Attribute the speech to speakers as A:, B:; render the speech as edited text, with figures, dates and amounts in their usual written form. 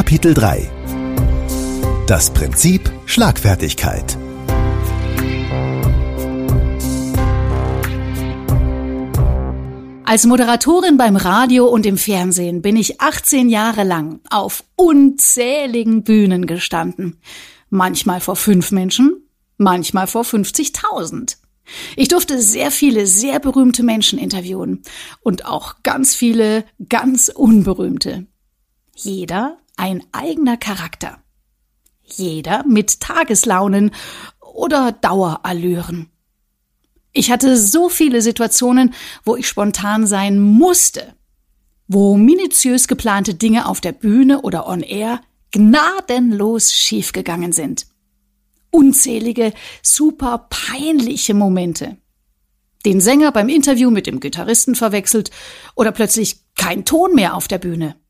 A: Kapitel 3: Das Prinzip Schlagfertigkeit.
B: Als Moderatorin beim Radio und im Fernsehen bin ich 18 Jahre lang auf unzähligen Bühnen gestanden. Manchmal vor 5 Menschen, manchmal vor 50.000. Ich durfte sehr viele sehr berühmte Menschen interviewen und auch ganz viele ganz unberühmte. Jeder ein eigener Charakter. Jeder mit Tageslaunen oder Dauerallüren. Ich hatte so viele Situationen, wo ich spontan sein musste, wo minutiös geplante Dinge auf der Bühne oder on air gnadenlos schiefgegangen sind. Unzählige, super peinliche Momente. Den Sänger beim Interview mit dem Gitarristen verwechselt oder plötzlich kein Ton mehr auf der Bühne.